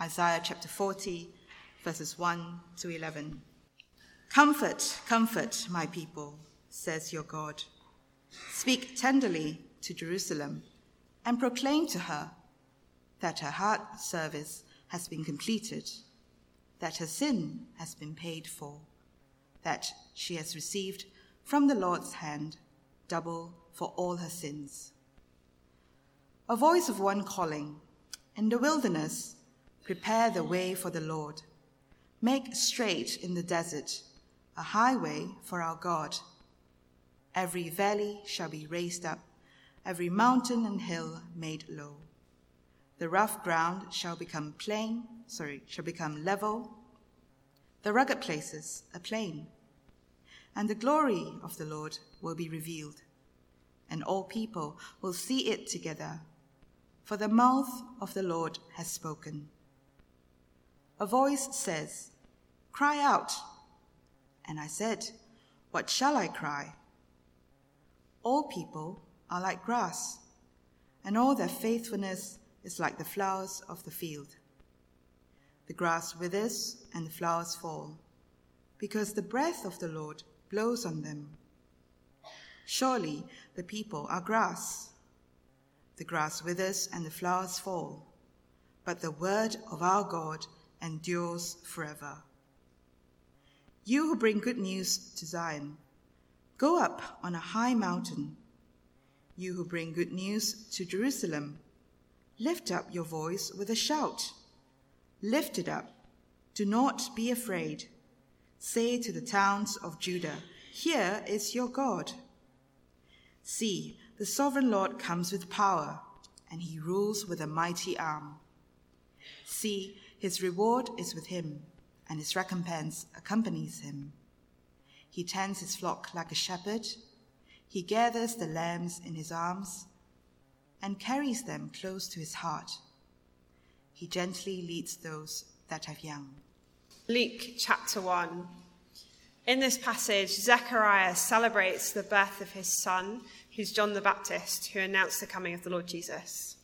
Isaiah chapter 40, verses 1 to 11. Comfort, comfort, my people, says your God. Speak tenderly to Jerusalem and proclaim to her that her heart service has been completed, that her sin has been paid for, that she has received from the Lord's hand double for all her sins. A voice of one calling, in the wilderness, prepare the way for the Lord. Make straight in the desert a highway for our God. Every valley shall be raised up, every mountain and hill made low. The rough ground shall become level, the rugged places a plain. And the glory of the Lord will be revealed, and all people will see it together, for the mouth of the Lord has spoken. A voice says, "Cry out." And I said, "What shall I cry?" All people are like grass, and all their faithfulness is like the flowers of the field. The grass withers and the flowers fall, because the breath of the Lord blows on them. Surely the people are grass. The grass withers and the flowers fall, but the word of our God endures forever. You who bring good news to Zion, go up on a high mountain. You who bring good news to Jerusalem, lift up your voice with a shout. Lift it up. Do not be afraid. Say to the towns of Judah, "Here is your God." See, the sovereign Lord comes with power, and he rules with a mighty arm. See, his reward is with him, and his recompense accompanies him. He tends his flock like a shepherd. He gathers the lambs in his arms and carries them close to his heart. He gently leads those that have young. Luke chapter 1. In this passage, Zechariah celebrates the birth of his son, who's John the Baptist, who announced the coming of the Lord Jesus.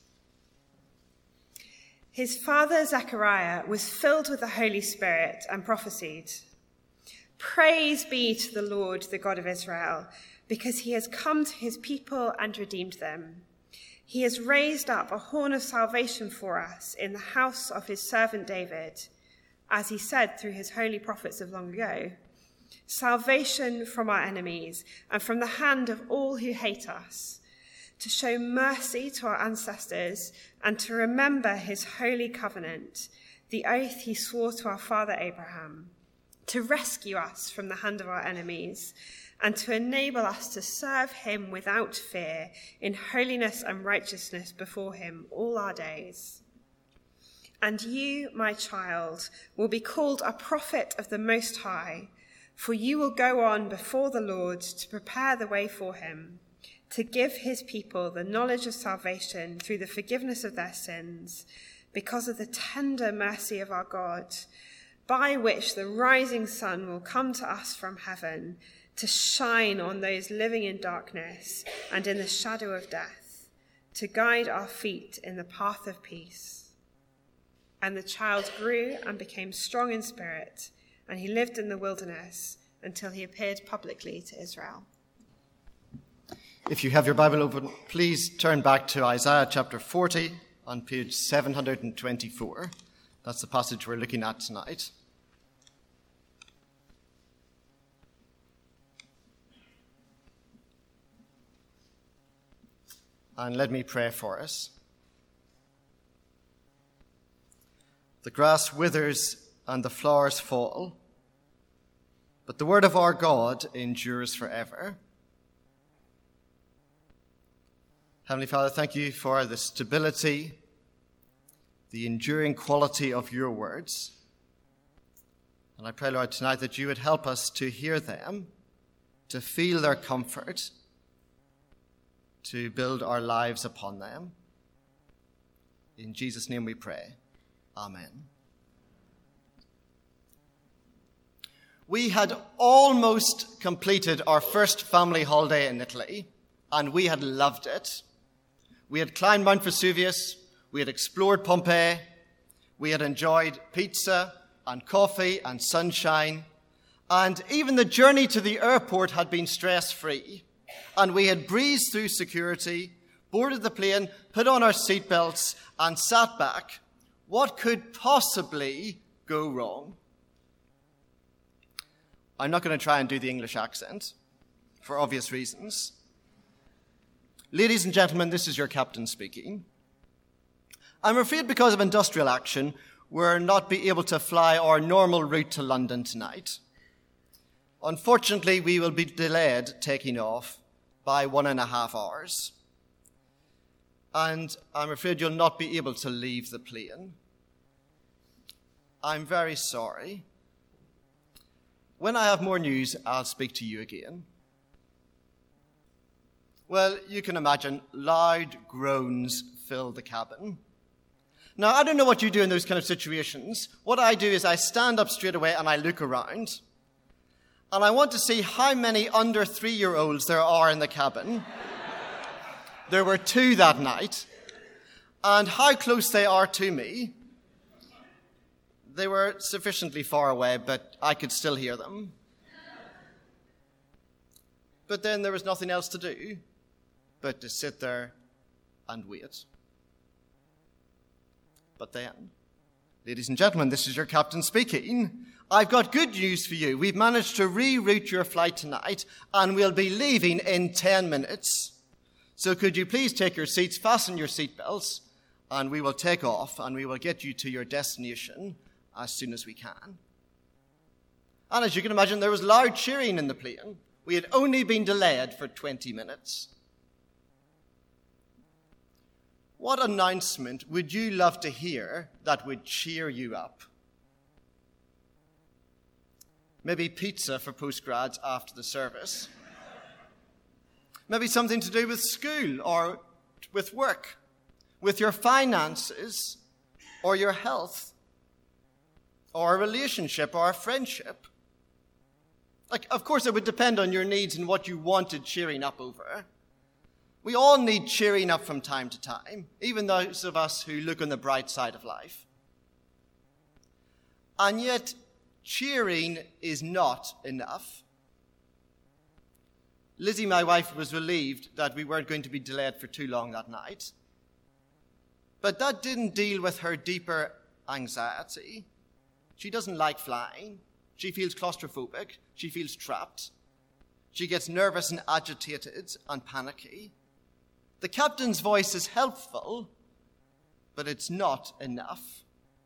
His father Zechariah was filled with the Holy Spirit and prophesied, "Praise be to the Lord, the God of Israel, because he has come to his people and redeemed them. He has raised up a horn of salvation for us in the house of his servant David, as he said through his holy prophets of long ago, salvation from our enemies and from the hand of all who hate us, to show mercy to our ancestors and to remember his holy covenant, the oath he swore to our father Abraham, to rescue us from the hand of our enemies and to enable us to serve him without fear in holiness and righteousness before him all our days. And you, my child, will be called a prophet of the Most High, for you will go on before the Lord to prepare the way for him, to give his people the knowledge of salvation through the forgiveness of their sins, because of the tender mercy of our God, by which the rising sun will come to us from heaven, to shine on those living in darkness and in the shadow of death, to guide our feet in the path of peace. And the child grew and became strong in spirit, and he lived in the wilderness until he appeared publicly to Israel. If you have your Bible open, please turn back to Isaiah chapter 40 on page 724. That's the passage we're looking at tonight. And let me pray for us. The grass withers and the flowers fall, but the word of our God endures forever. Heavenly Father, thank you for the stability, the enduring quality of your words. And I pray, Lord, tonight that you would help us to hear them, to feel their comfort, to build our lives upon them. In Jesus' name we pray. Amen. We had almost completed our first family holiday in Italy, and we had loved it. We had climbed Mount Vesuvius, we had explored Pompeii, We had enjoyed pizza and coffee and sunshine, and even the journey to the airport had been stress-free. And we had breezed through security, boarded the plane, put on our seatbelts, and sat back. What could possibly go wrong? I'm not going to try and do the English accent, for obvious reasons. Ladies and gentlemen, this is your captain speaking. I'm afraid because of industrial action, we'll not be able to fly our normal route to London tonight. Unfortunately, we will be delayed taking off by 1.5 hours. And I'm afraid you'll not be able to leave the plane. I'm very sorry. When I have more news, I'll speak to you again. Well, you can imagine loud groans fill the cabin. Now, I don't know what you do in those kind of situations. What I do is I stand up straight away and I look around. And I want to see how many under 3-year-olds there are in the cabin. There were 2 that night. And how close they are to me. They were sufficiently far away, but I could still hear them. But then there was nothing else to do but to sit there and wait. But then, ladies and gentlemen, this is your captain speaking. I've got good news for you. We've managed to reroute your flight tonight, and we'll be leaving in 10 minutes. So could you please take your seats, fasten your seatbelts, and we will take off, and we will get you to your destination as soon as we can. And as you can imagine, there was loud cheering in the plane. We had only been delayed for 20 minutes. What announcement would you love to hear that would cheer you up? Maybe pizza for postgrads after the service. Maybe something to do with school or with work, with your finances or your health or a relationship or a friendship. Of course, it would depend on your needs and what you wanted cheering up over. We all need cheering up from time to time, even those of us who look on the bright side of life. And yet, cheering is not enough. Lizzie, my wife, was relieved that we weren't going to be delayed for too long that night. But that didn't deal with her deeper anxiety. She doesn't like flying. She feels claustrophobic. She feels trapped. She gets nervous and agitated and panicky. The captain's voice is helpful, but it's not enough.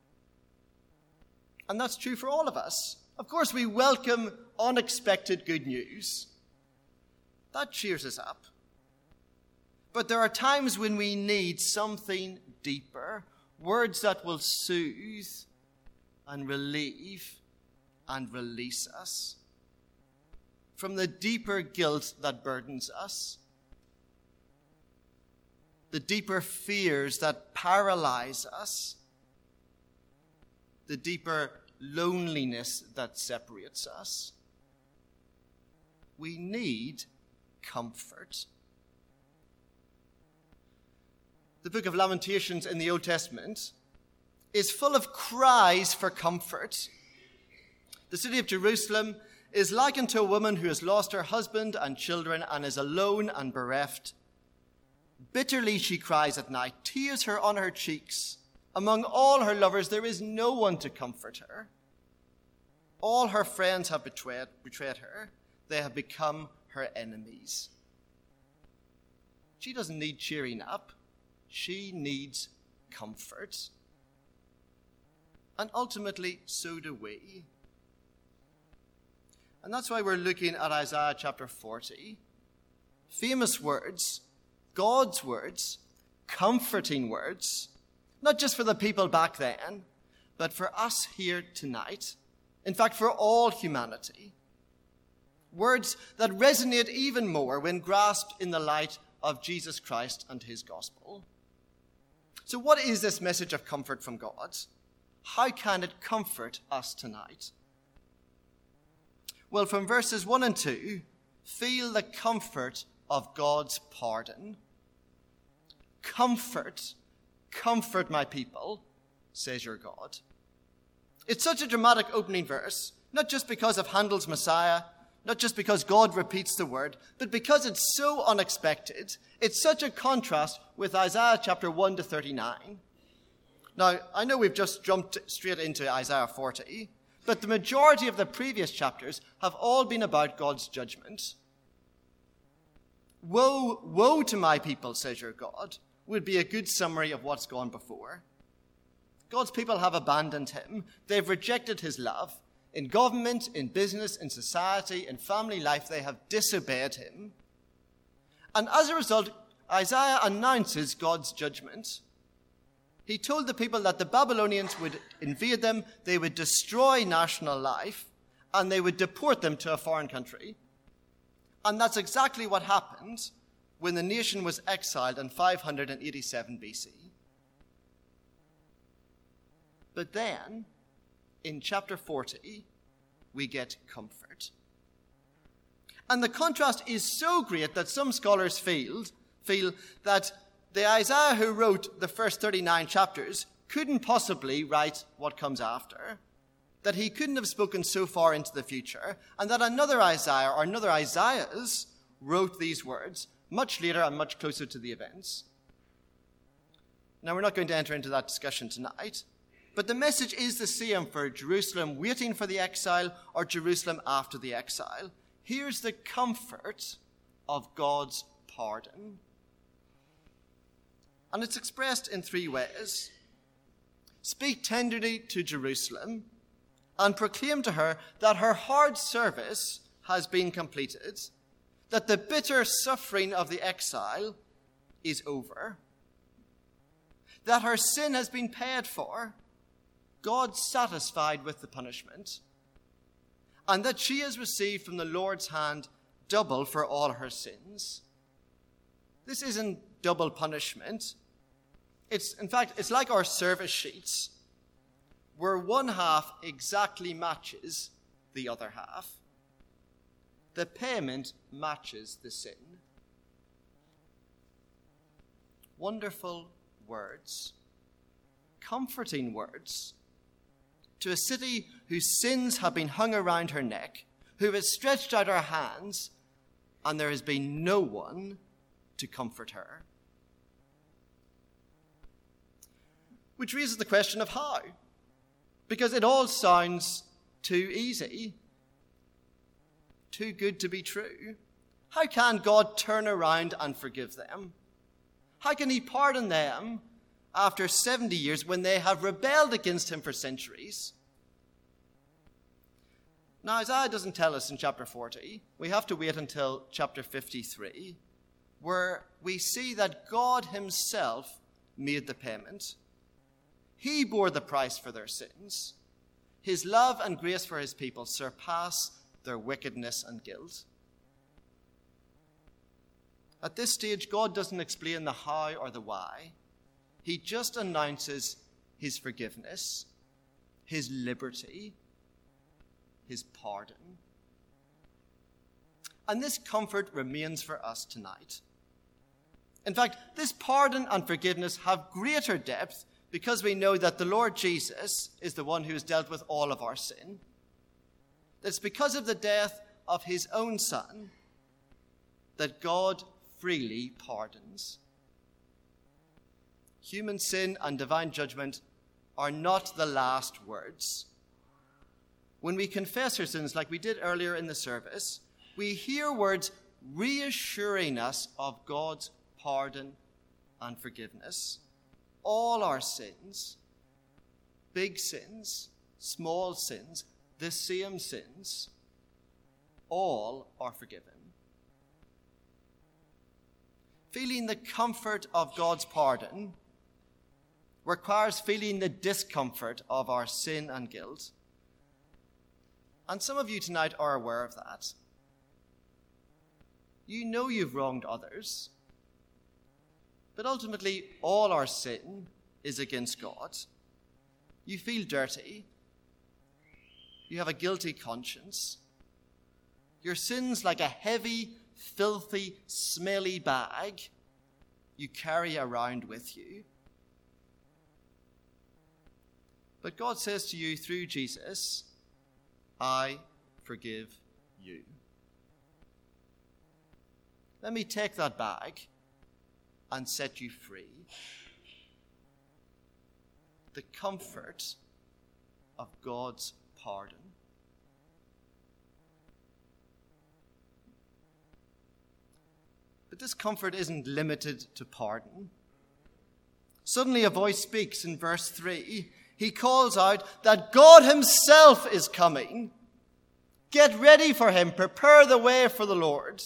And that's true for all of us. Of course, we welcome unexpected good news. That cheers us up. But there are times when we need something deeper, words that will soothe and relieve and release us from the deeper guilt that burdens us, the deeper fears that paralyze us, the deeper loneliness that separates us. We need comfort. The book of Lamentations in the Old Testament is full of cries for comfort. The city of Jerusalem is likened to a woman who has lost her husband and children and is alone and bereft. Bitterly she cries at night, tears are on her cheeks. Among all her lovers, there is no one to comfort her. All her friends have betrayed her. They have become her enemies. She doesn't need cheering up. She needs comfort. And ultimately, so do we. And that's why we're looking at Isaiah chapter 40. Famous words, God's words, comforting words, not just for the people back then, but for us here tonight. In fact, for all humanity. Words that resonate even more when grasped in the light of Jesus Christ and his gospel. So what is this message of comfort from God? How can it comfort us tonight? Well, from verses 1 and 2, feel the comfort of God's pardon. Comfort my people. says your God. It's such a dramatic opening verse, not just because of Handel's Messiah, not just because God repeats the word, but because it's so unexpected. It's such a contrast with Isaiah chapter 1 to 39. Now, I know we've just jumped straight into Isaiah 40, but the majority of the previous chapters have all been about God's judgment. Woe, woe to my people, says your God, would be a good summary of what's gone before. God's people have abandoned him. They've rejected his love. In government, in business, in society, in family life, they have disobeyed him. And as a result, Isaiah announces God's judgment. He told the people that the Babylonians would invade them, they would destroy national life, and they would deport them to a foreign country. And that's exactly what happened when the nation was exiled in 587 BC. But then, in chapter 40, we get comfort. And the contrast is so great that some scholars feel that the Isaiah who wrote the first 39 chapters couldn't possibly write what comes after, that he couldn't have spoken so far into the future, and that another Isaiah or another Isaiahs wrote these words much later and much closer to the events. Now, we're not going to enter into that discussion tonight, but the message is the same for Jerusalem waiting for the exile or Jerusalem after the exile. Here's the comfort of God's pardon. And it's expressed in three ways. Speak tenderly to Jerusalem and proclaim to her that her hard service has been completed, that the bitter suffering of the exile is over, that her sin has been paid for, God satisfied with the punishment, and that she has received from the Lord's hand double for all her sins. This isn't double punishment. In fact, it's like our service sheets, where one half exactly matches the other half. The payment matches the sin. Wonderful words, comforting words, to a city whose sins have been hung around her neck, who has stretched out her hands, and there has been no one to comfort her. Which raises the question of how, because it all sounds too easy, too good to be true. How can God turn around and forgive them? How can he pardon them after 70 years when they have rebelled against him for centuries? Now, Isaiah doesn't tell us in chapter 40. We have to wait until chapter 53, where we see that God himself made the payment. He bore the price for their sins. His love and grace for his people surpass their wickedness and guilt. At this stage, God doesn't explain the how or the why. He just announces his forgiveness, his liberty, his pardon. And this comfort remains for us tonight. In fact, this pardon and forgiveness have greater depth because we know that the Lord Jesus is the one who has dealt with all of our sin. It's because of the death of his own Son that God freely pardons. Human sin and divine judgment are not the last words. When we confess our sins, like we did earlier in the service, we hear words reassuring us of God's pardon and forgiveness. All our sins, big sins, small sins, the same sins, all are forgiven. Feeling the comfort of God's pardon requires feeling the discomfort of our sin and guilt. And some of you tonight are aware of that. You know you've wronged others, but ultimately all our sin is against God. You feel dirty. You have a guilty conscience. Your sin's like a heavy, filthy, smelly bag you carry around with you. But God says to you through Jesus, I forgive you. Let me take that bag and set you free. The comfort of God's pardon. But this comfort isn't limited to pardon. Suddenly a voice speaks in verse 3. He calls out that God himself is coming. Get ready for him. Prepare the way for the Lord.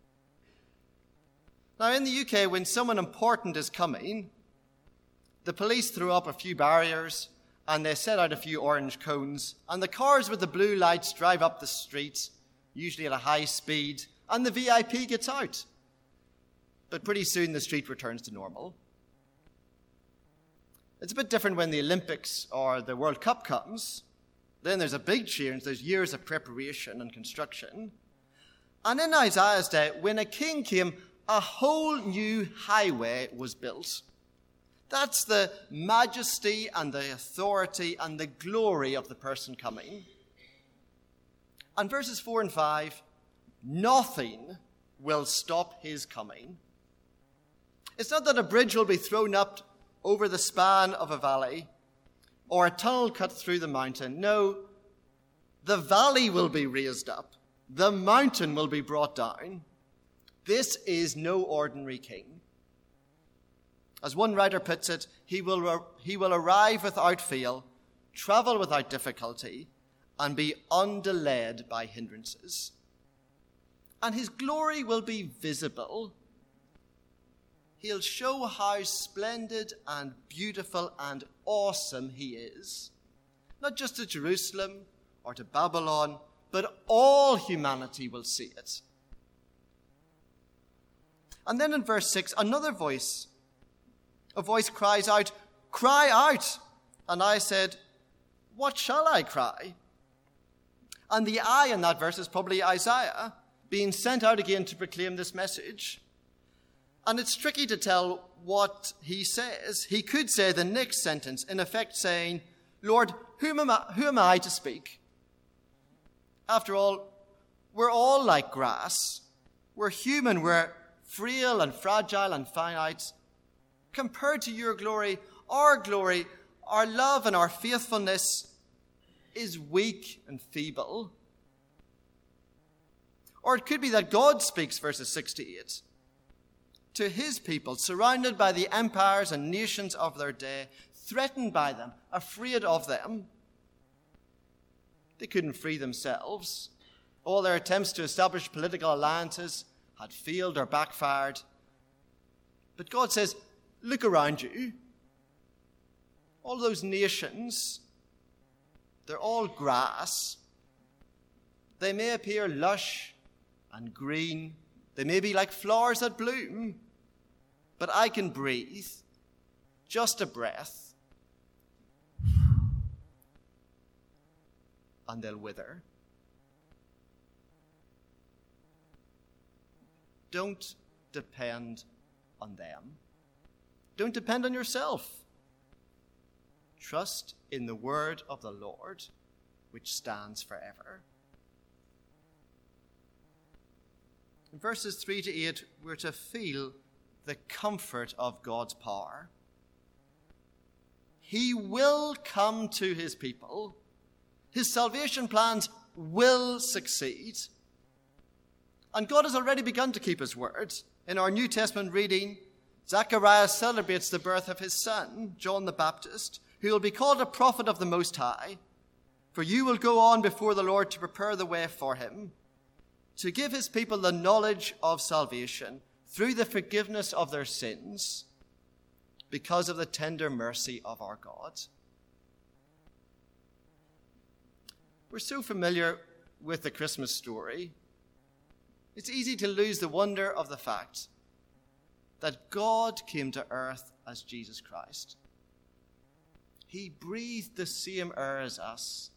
Now in the UK, when someone important is coming, the police throw up a few barriers and they set out a few orange cones, and the cars with the blue lights drive up the street, usually at a high speed, and the VIP gets out. But pretty soon the street returns to normal. It's a bit different when the Olympics or the World Cup comes. Then there's a big change. There's years of preparation and construction. And in Isaiah's day, when a king came, a whole new highway was built. That's the majesty and the authority and the glory of the person coming. And verses 4 and 5, nothing will stop his coming. It's not that a bridge will be thrown up over the span of a valley or a tunnel cut through the mountain. No, the valley will be raised up. The mountain will be brought down. This is no ordinary king. As one writer puts it, he will arrive without fail, travel without difficulty, and be undelayed by hindrances. And his glory will be visible. He'll show how splendid and beautiful and awesome he is. Not just to Jerusalem or to Babylon, but all humanity will see it. And then in verse 6, a voice cries out, "Cry out!" And I said, "What shall I cry?" And the I in that verse is probably Isaiah, being sent out again to proclaim this message. And it's tricky to tell what he says. He could say the next sentence, in effect saying, "Lord, who am I to speak? After all, we're all like grass. We're human, we're frail and fragile and finite. Compared to your glory, our love and our faithfulness is weak and feeble." Or it could be that God speaks, verses 6 to 8. To his people, surrounded by the empires and nations of their day, threatened by them, afraid of them. They couldn't free themselves. All their attempts to establish political alliances had failed or backfired. But God says, look around you. All those nations, they're all grass. They may appear lush and green. They may be like flowers that bloom, but I can breathe, just a breath, and they'll wither. Don't depend on them. Don't depend on yourself. Trust in the word of the Lord, which stands forever. In verses 3 to 8, we're to feel the comfort of God's power. He will come to his people. His salvation plans will succeed. And God has already begun to keep his word. In our New Testament reading, Zechariah celebrates the birth of his son, John the Baptist, who will be called a prophet of the Most High. For you will go on before the Lord to prepare the way for him, to give his people the knowledge of salvation through the forgiveness of their sins, because of the tender mercy of our God. We're so familiar with the Christmas story, it's easy to lose the wonder of the fact that God came to earth as Jesus Christ. He breathed the same air as us,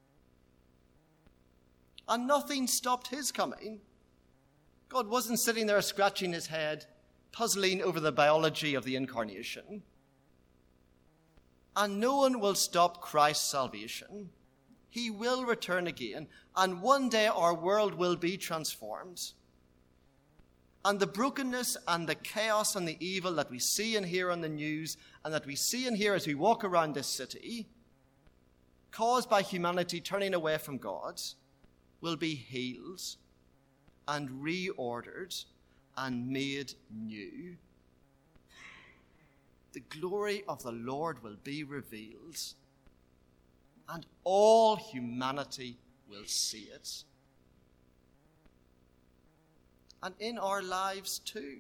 and nothing stopped his coming. God wasn't sitting there scratching his head, puzzling over the biology of the incarnation. And no one will stop Christ's salvation. He will return again, and one day our world will be transformed. And the brokenness and the chaos and the evil that we see and hear on the news, and that we see and hear as we walk around this city, caused by humanity turning away from God, will be healed and reordered and made new. The glory of the Lord will be revealed, and all humanity will see it. And in our lives too.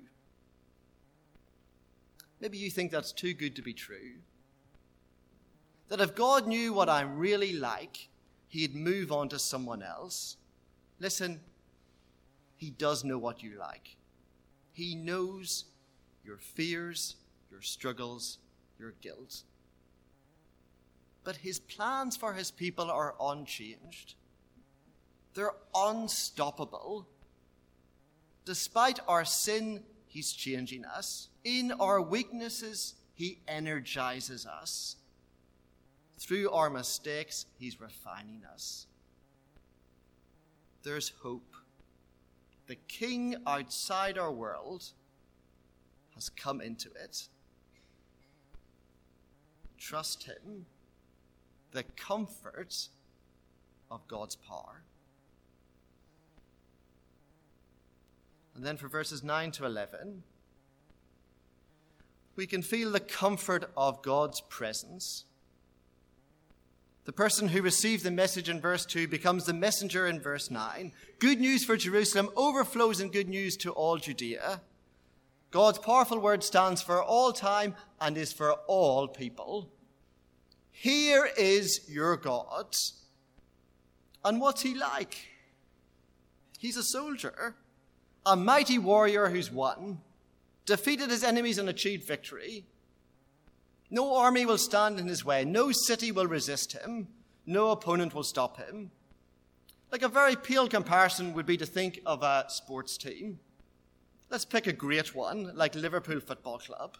Maybe you think that's too good to be true. That if God knew what I'm really like, he'd move on to someone else. Listen, he does know what you like. He knows your fears, your struggles, your guilt. But his plans for his people are unchanged. They're unstoppable. Despite our sin, he's changing us. In our weaknesses, he energizes us. Through our mistakes, he's refining us. There's hope. The King outside our world has come into it. Trust him. The comfort of God's power. And then for verses 9 to 11, we can feel the comfort of God's presence. The person who received the message in verse 2 becomes the messenger in verse 9. Good news for Jerusalem overflows in good news to all Judea. God's powerful word stands for all time and is for all people. Here is your God. And what's he like? He's a soldier, a mighty warrior who's won, defeated his enemies and achieved victory. No army will stand in his way. No city will resist him. No opponent will stop him. Like a very pale comparison would be to think of a sports team. Let's pick a great one, like Liverpool Football Club,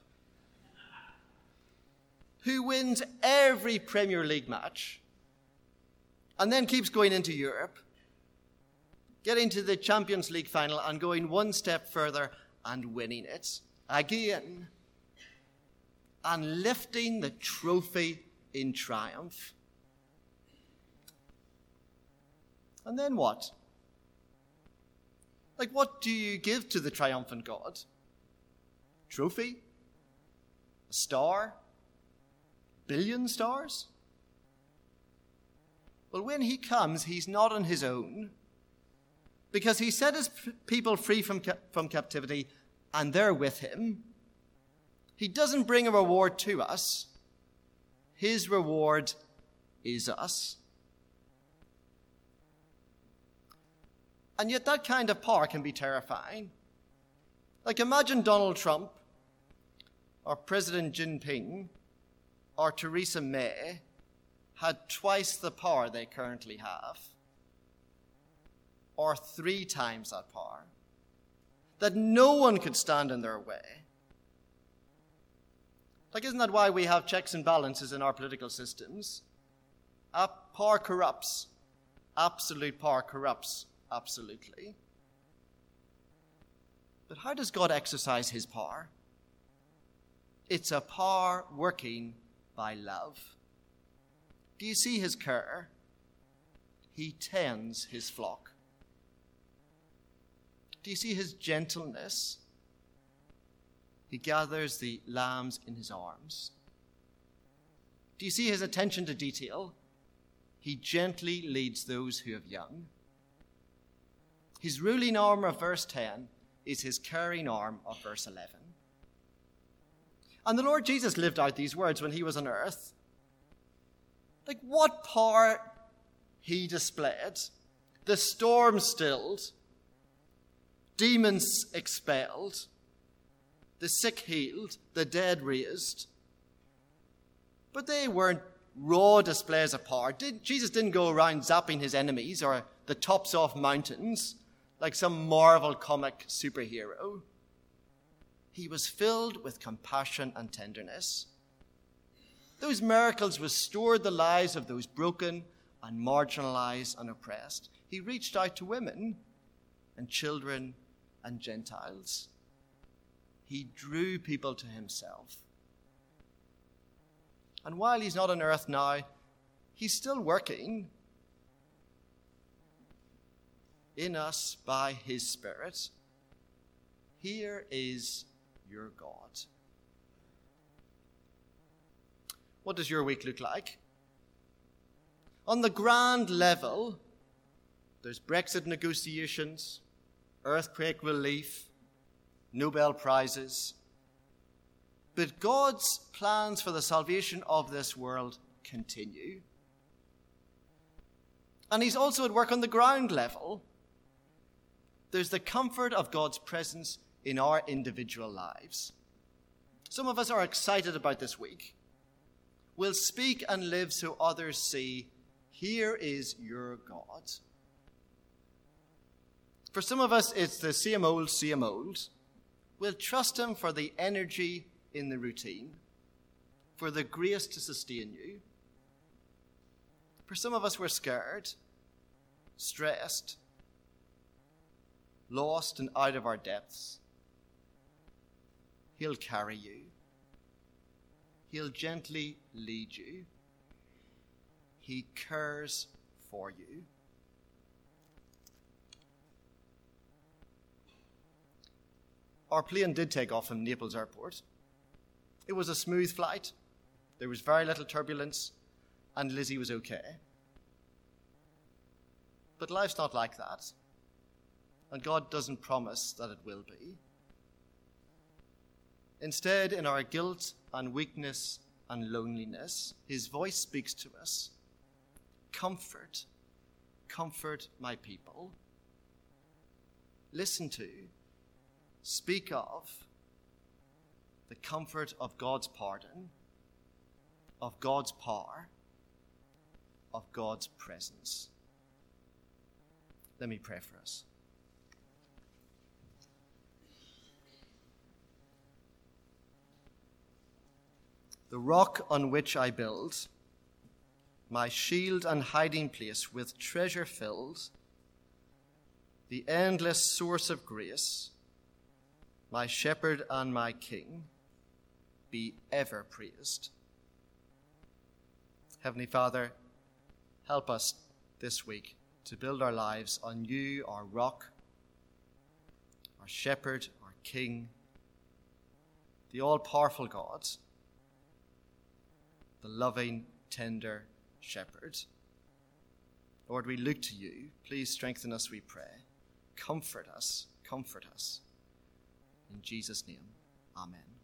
who wins every Premier League match and then keeps going into Europe, getting to the Champions League final and going one step further and winning it again and lifting the trophy in triumph. And then what? Like, what do you give to the triumphant God? Trophy? A star? Billion stars? Well, when he comes, he's not on his own, because he set his people free from captivity, and they're with him. He doesn't bring a reward to us. His reward is us. And yet that kind of power can be terrifying. Like, imagine Donald Trump, or President Xi Jinping, or Theresa May had twice the power they currently have, or 3 times that power, that no one could stand in their way. Like, isn't that why we have checks and balances in our political systems? Power corrupts. Absolute power corrupts absolutely. But how does God exercise his power? It's a power working by love. Do you see his care? He tends his flock. Do you see his gentleness? He gathers the lambs in his arms. Do you see his attention to detail? He gently leads those who have young. His ruling arm of verse 10 is his caring arm of verse 11. And the Lord Jesus lived out these words when he was on earth. Like, what power he displayed. The storm stilled, demons expelled, the sick healed, the dead raised. But they weren't raw displays of power. Jesus didn't go around zapping his enemies or the tops off mountains like some Marvel comic superhero. He was filled with compassion and tenderness. Those miracles restored the lives of those broken and marginalized and oppressed. He reached out to women and children and Gentiles. He drew people to himself. And while he's not on earth now, he's still working in us by his Spirit. Here is your God. What does your week look like? On the grand level, there's Brexit negotiations, earthquake relief, Nobel Prizes. But God's plans for the salvation of this world continue. And he's also at work on the ground level. There's the comfort of God's presence in our individual lives. Some of us are excited about this week. We'll speak and live so others see, here is your God. For some of us, it's the same old, same old. We'll trust him for the energy in the routine, for the grace to sustain you. For some of us, we're scared, stressed, lost and out of our depths. He'll carry you. He'll gently lead you. He cares for you. Our plane did take off from Naples Airport. It was a smooth flight. There was very little turbulence, and Lizzie was okay. But life's not like that, and God doesn't promise that it will be. Instead, in our guilt and weakness and loneliness, his voice speaks to us. Comfort, comfort my people. Listen to, speak of the comfort of God's pardon, of God's power, of God's presence. Let me pray for us. The rock on which I build, my shield and hiding place with treasure filled, the endless source of grace, my shepherd and my king, be ever praised. Heavenly Father, help us this week to build our lives on you, our rock, our shepherd, our king, the all-powerful God, the loving, tender shepherd. Lord, we look to you. Please strengthen us, we pray. Comfort us, comfort us. In Jesus' name, amen.